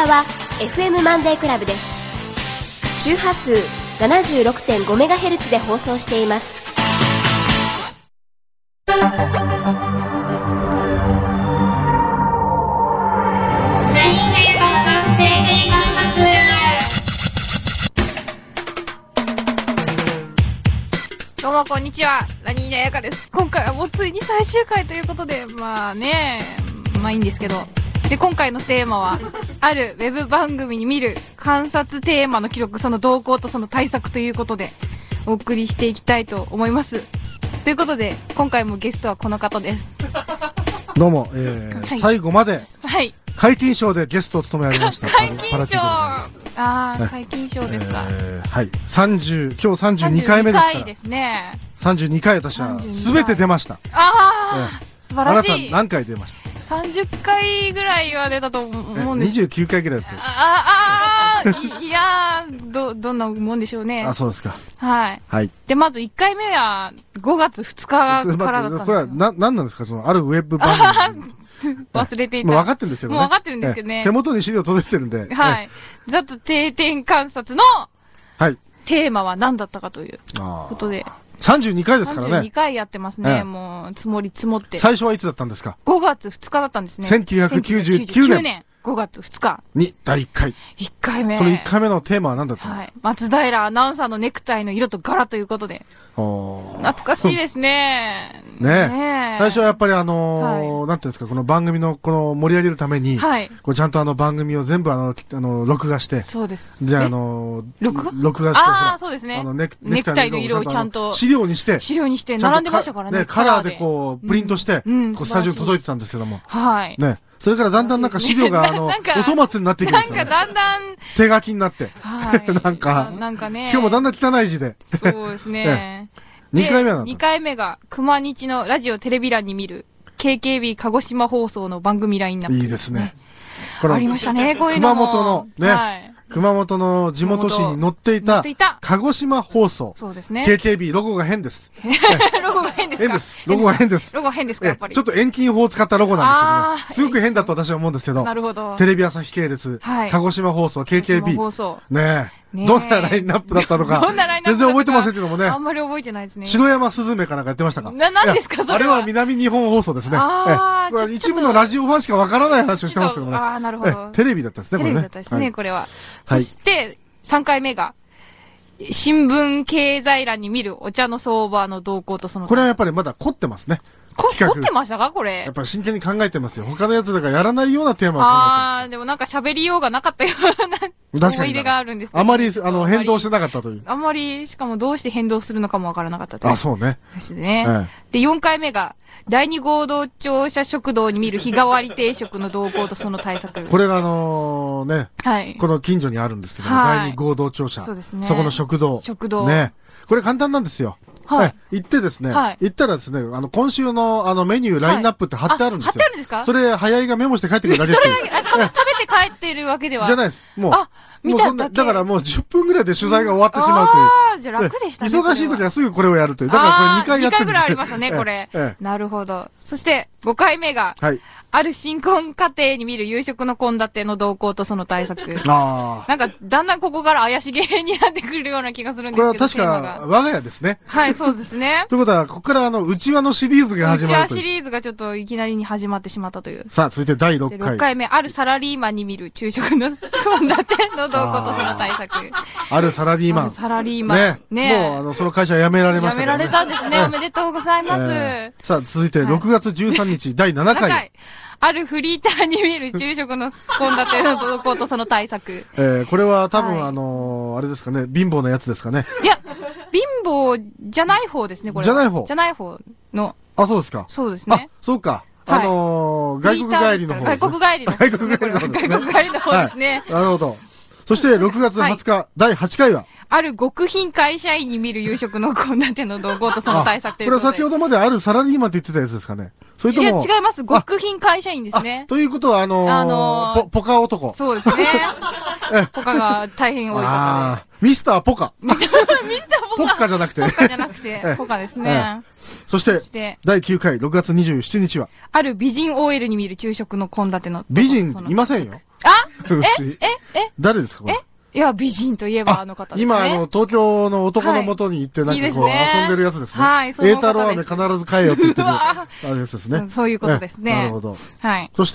は FM マンデークラブです。周波数 76.5MHz で放送しています。 どうもこんにちは、ラニーナヤカです。今回はもうついに最終回ということで、まあいいんですけど、で今回のテーマはあるウェブ番組に見る観察テーマの記録、その動向とその対策ということでお送りしていきたいと思います。ということで今回もゲストはこの方です。 どうも、 はい、 最後まではい解禁賞でゲストを務められました解禁賞、 解禁賞ですか。 はい、今日32回目ですから。 32回ですね。 32回私は全て出ました。 素晴らしい。 あなた何回出ました？ 30回ぐらいは出たと思うんです。 29回ぐらいだったです。 いやー、どんなもんでしょうね。 あ、そうですか。 はい。 はい。 で、まず1回目は5月2日からだったんですよ。 これは何なんですか、その、あるウェブ番組。 忘れていた。 もう分かってるんですよね。 もう分かってるんですけどね。 手元に資料届いてるんで。 はい。ざっと定点観察の、はい。テーマは何だったかということで。 32回ですからね。 32回やってますね。もう、積もり積もって。 最初はいつだったんですか ？5月2日だったんですね。 1999年。 5月2日。 に、第1回。 1回目。 その1回目のテーマは何だったんですか？はい。 松平アナウンサーのネクタイの色と柄ということで。懐かしいですね。 ねえ。最初はやっぱりなんていうんですか、この番組のこの盛り上げるために、はい。こうちゃんと番組を全部録画して。 そうです。 じゃあ録画して。 ああ、そうですね。ネクタイの色をちゃんと。 資料にして。 並んでましたからね。 カラーでこう、プリントして、こうスタジオに届いてたんですけども。 はい。 ね。それからだんだんなんか資料がお粗末になっていくんですよね。 なんかだんだん手書きになって。 はい。 なんかね。しかもだんだん汚い字で。 そうですね。 2回目は 2回目が熊日のラジオテレビ欄に見る KKB 鹿児島放送の番組ラインナップ。 いいですね。 ありましたね、こういうのも。 熊本のね。はい。熊本の地元紙に載っていた、鹿児島放送。 そうですね。 KKB、ロゴが変です。 ロゴが変ですか？ 変です。ロゴが変です。 ロゴ変ですか、やっぱり。 ちょっと遠近法を使ったロゴなんですけど、すごく変だと私は思うんですけど、 なるほど。 テレビ朝日系列、鹿児島放送、KKB。 放送。 ねえ。どんなラインナップだったのか。全然覚えてませんけどもね。 あんまり覚えてないですね。 篠山すずめかなんかやってましたか？ 何ですか、それは。 あれは南日本放送ですね。一部のラジオファンしかわからない話をしてますけどね。 ああ、なるほど。 テレビだったんですね、これね。 テレビだったですね、これは。そして、3回目が、新聞経済欄に見るお茶の相場の動向とその。 これはやっぱりまだ凝ってますね。 凝ってましたかこれ。 やっぱり真剣に考えてますよ。他のやつらがやらないようなテーマを考えてます。 でもなんか喋りようがなかったような思い出があるんですけど。 あまり、変動してなかったという。 あまり、しかもどうして変動するのかもわからなかったという。 あ、そうね。 ですね。で、4回目が、第二合同庁舎食堂に見る日替わり定食の動向とその対策。 これがこの近所にあるんですけど、第二合同庁舎。そうですね。そこの食堂。ね。これ簡単なんですよ。はい。行ってですね。はい。行ったらですね、今週のメニュー、ラインナップって貼ってあるんですよ。貼ってあるんですか？ それ、早いがメモして帰ってくるだけそれだけ、食べて帰ってるわけでは。 じゃないです。もう。 見ただけ。 だからもう10分ぐらいで取材が終わってしまうという。 じゃあ楽でしたね。 忙しい時はすぐこれをやるという。だからこれ2回やってるんです。2回ぐらいありましたね、これ。なるほど。そして5回目が、はい。ある新婚家庭に見る夕食の献立の動向とその対策。なんか、だんだんここから怪しげになってくるような気がするんですけど。 これは確か、我が家ですね。 はい、そうですね。 ということは、ここから内輪のシリーズが始まるという。 内輪シリーズがちょっといきなりに始まってしまったという。 さあ、続いて第6回。 6回目、あるサラリーマンに見る昼食の献立の動向とその対策。 あるサラリーマン。 サラリーマン。 ね。もう、その会社辞められましたね。 辞められたんですね。おめでとうございます。 さあ、続いて6月13日、第7回。 あるフリーターに見る昼食の献立の動向とその対策。 これは多分あれですかね、貧乏なやつですかね。 いや、貧乏じゃない方ですね、これ。じゃない方の。 あ、そうですか。 そうですね。 そうか。外国帰りの方。 外国帰りの方。外国帰りの方ですね。 なるほど。そして6月20日、第8回はある極貧会社員に見る夕食の献立の動向とその対策ということで。 これは先ほどまであるサラリーマンって言ってたやつですかね。それとも。 いや、違います。極貧会社員ですね。 ということは、ポカ男。 そうですね。ポカが大変多い方で。 ミスターポカ。 ミスターポカ。 ポッカじゃなくて。 ポッカじゃなくて、ポカですね。 そして、第9回、6月27日は。 ある美人 OL に見る昼食の献立の。 美人いませんよ。 誰ですかこれ？ いや、美人といえばあの方ですね。 今、東京の男の元に行って、なんかこう、遊んでるやつですね。はい、そうですね。栄太郎飴必ず買えよって言ってる、あれですね。 そういうことですね。 なるほど。 はい。 そして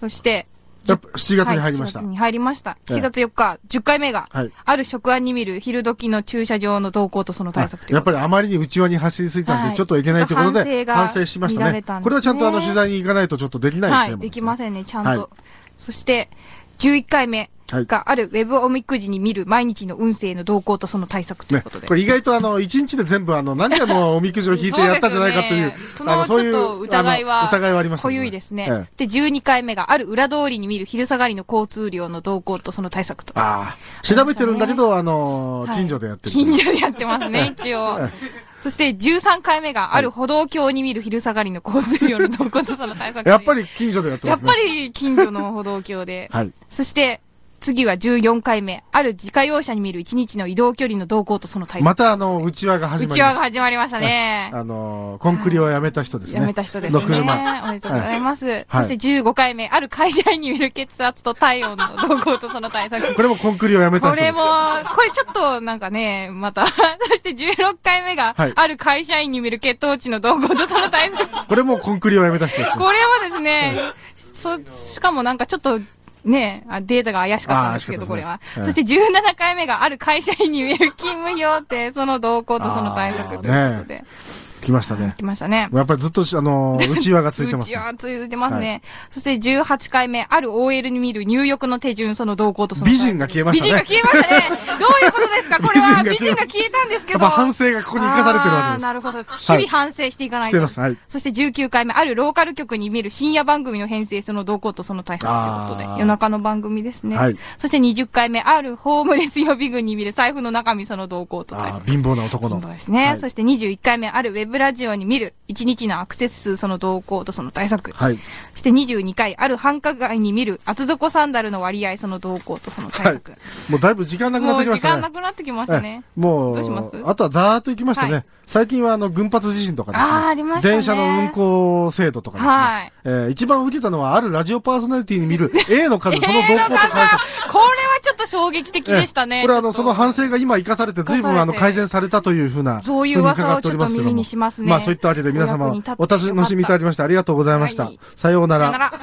、7月に入りました。 7月に入りました。7月4日、10回目が、ある職案に見る昼時の駐車場の動向とその対策という。 やっぱりあまりに内輪に走りすぎたんで、ちょっといけないところで、反省しましたね。これはちゃんと取材に行かないとちょっとできないテーマです。 はい、できませんね、ちゃんと。そして、11回目があるウェブおみくじに見る毎日の運勢の動向とその対策ということで。 これ意外と1日で全部何回もおみくじを引いてやったんじゃないかという、 そういう疑いはあります。 濃ゆいですね。で、12回目がある裏通りに見る昼下がりの交通量の動向とその対策と。 調べてるんだけど、近所でやってる。 近所でやってますね、一応。そして13回目がある歩道橋に見る昼下がりの交通量の動向とその対策。 やっぱり近所でやってますね。 やっぱり近所の歩道橋で。はい。そして、次は14回目。ある自家用車に見る1日の移動距離の動向とその対策。 また内輪が始まりました。 内輪が始まりましたね。 コンクリをやめた人ですね。 やめた人ですね。の車。おめでとうございます。そして15回目。ある会社員に見る血圧と体温の動向とその対策。 これもコンクリをやめた人です。 これちょっとなんかね、また。そして16回目が、ある会社員に見る血糖値の動向とその対策。 これもコンクリをやめた人ですね。 これはですね、しかもなんかちょっと、ねえ、データが怪しかったんですけど、これは。そして17回目がある会社員に見える勤務表って、その動向とその対策ということで。 来ましたね。 来ましたね。 やっぱりずっと、内輪がついてます。 内輪ついてますね。そして18回目、ある OL に見る入浴の手順、その動向とその美人が消えましたね。 美人が消えましたね。どういうことですかこれは美人が消えたんですけど。 やっぱ反省がここに生かされてるわけです。 なるほど。日々反省していかないと。してます。はい。そして19回目、あるローカル局に見る深夜番組の編成、その動向とその対策ということで。夜中の番組ですね。はい。そして20回目、あるホームレス予備軍に見る財布の中身、その動向と対策。 貧乏な男の。 貧乏ですね。そして21回目、あるウェブラジオに見る1日のアクセス数その動向とその対策。はい。そして22回、ある繁華街に見る厚底サンダルの割合その動向とその対策。はい、 もうだいぶ時間なくなってきましたね。 もう時間なくなってきましたね。 もう、 どうします？ あとはざーっと行きましたね。はい、最近は群発地震とかですね。 ありましたね。 電車の運行制度とかですね。はい。一番受けたのは、あるラジオパーソナリティに見る A の数、その動向と対策。これはちょっと衝撃的でしたね。 これその反省が今生かされて、随分改善されたというふうな、 そういう噂をちょっと耳にしますね。 まあそういったわけで皆様、お楽しみいただきましてありがとうございました。さようなら。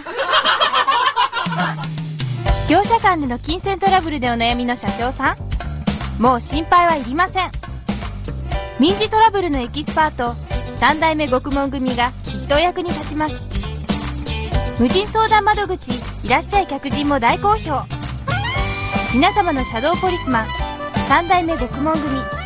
業者間での金銭トラブルでお悩みの社長さん、もう心配はいりません。民事トラブルのエキスパート3代目獄門組がきっとお役に立ちます。無人相談窓口いらっしゃい客人も大好評。皆様のシャドーポリスマン3代目獄門組